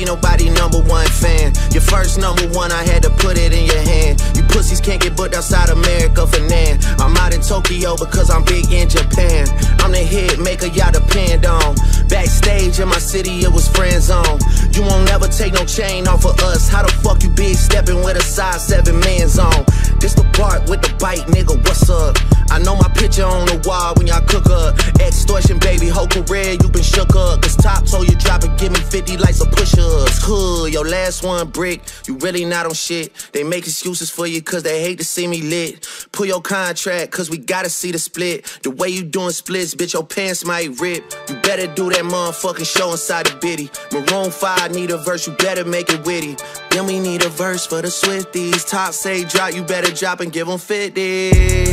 ain't nobody #1 fan. Your first #1, I had to put it in your hand. You pussies can't get booked outside America for Nan. I'm out in Tokyo because I'm big in Japan. I'm the hit maker y'all depend on. Backstage in my city, it was friend zone. You won't never take no chain off of us. How the fuck you big stepping with a size 7 man zone? This the part with the bite, nigga, what's up? I know my picture on the wall when y'all cook up. Extortion, baby, whole career you been shook up. Cause Top told you drop it, give me 50 like some push-ups. Hood, your last one brick, you really not on shit. They make excuses for you cause they hate to see me lit. Pull your contract cause we gotta see the split. The way you doing splits, bitch, your pants might rip. You better do that motherfucking show inside the bitty. Maroon 5 need a verse, you better make it witty. Then we need a verse for the Swifties. Top say drop, you better drop and give them 50.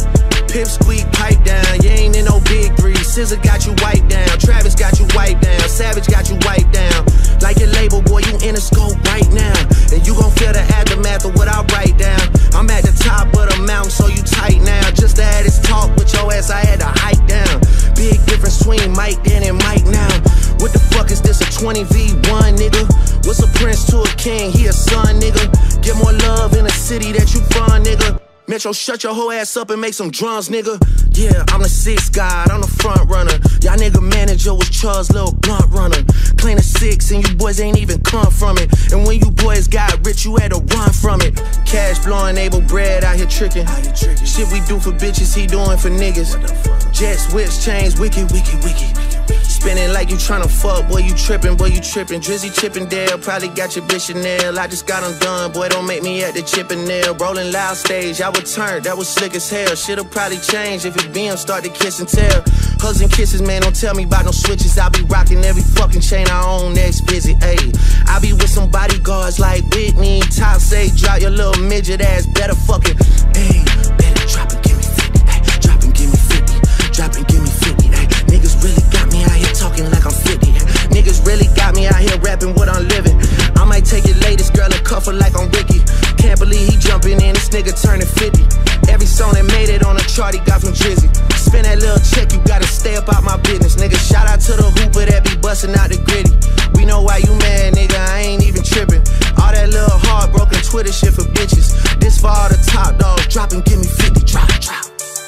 Pip squeak, pipe down, you ain't in no big 3. SZA got you wiped down, Travis got you wiped down, Savage got you wiped down. Like your label, boy, you in the scope right now. And you gon' feel the aftermath of what I write down. I'm at the top of the mountain, so you tight now. Just to have this talk with your ass, I had to hike down. Big difference between Mike then and Mike now. What the fuck is this, a 20v1, nigga? What's a prince to a king, he a son, nigga? Get more love in the city that you from, nigga. Metro, shut your whole ass up and make some drums, nigga. Yeah, I'm the 6th guy, I'm the front runner. Y'all nigga manager was Charles' little blunt runner. Clean a 6 and you boys ain't even come from it. And when you boys got rich, you had to run from it. Cash flowing, able bread out here tricking. Shit we do for bitches, he doing for niggas. Jets, whips, chains, wicked, wicked, wicked. Spinning like you tryna fuck, boy, you trippin', boy, you trippin'. Drizzy Chippendale, probably got your bitch Chanel. I just got them done, boy, don't make me at the Chippendale. Rolling loud stage, I would turn, that was slick as hell. Shit'll probably change if it BM start to kiss and tell. Hugs and kisses, man, don't tell me about no switches. I be rocking every fucking chain I own next visit, ayy. I be with some bodyguards like Whitney. Top say, drop your little midget ass, better fucking, ayy. Better drop and give me 50, ayy. Drop and give me 50, drop and give me 50, ayy. Niggas really got me out here talking like I'm 50. Niggas really got me out here rapping what I'm living. I might take your latest girl and cuff her like I'm Ricky. Can't believe he jumping in, this nigga turning 50. Every song that made it on the chart he got from Drizzy. Spend that little check, you gotta stay up out my business, nigga. Shout out to the hooper that be busting out the gritty. We know why you mad, nigga, I ain't even tripping. All that little heartbroken Twitter shit for bitches. This for all the top dogs, drop and give me 50, drop, drop.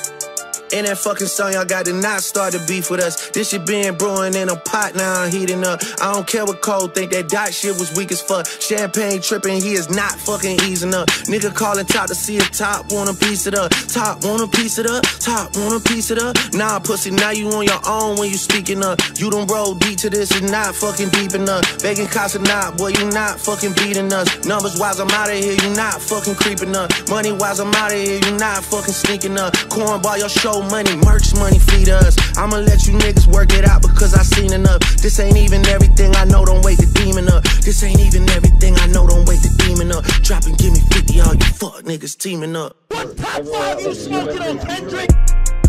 In that fucking song, y'all got to not start the beef with us. This shit been brewing in a pot, now I'm heating up. I don't care what Cole think, that Dot shit was weak as fuck. Champagne tripping, he is not fucking easing up. Nigga calling Top to see if Top want a piece of up. Top want a piece of up, Top want a piece of up. Nah, pussy, now you on your own when you speaking up. You done roll deep to this, it's not fucking deep enough. Begging cops or not, boy, you not fucking beating us. Numbers wise, I'm out of here, you not fucking creeping up. Money wise, I'm out of here, you not fucking sneaking up. Cornball, your show money, merch money, feed us. I'ma let you niggas work it out because I seen enough. This ain't even everything I know, don't wait the demon up. This ain't even everything I know, don't wait the demon up. Drop and give me 50, all you fuck niggas teaming up. What top 5 you smoking on, Kendrick?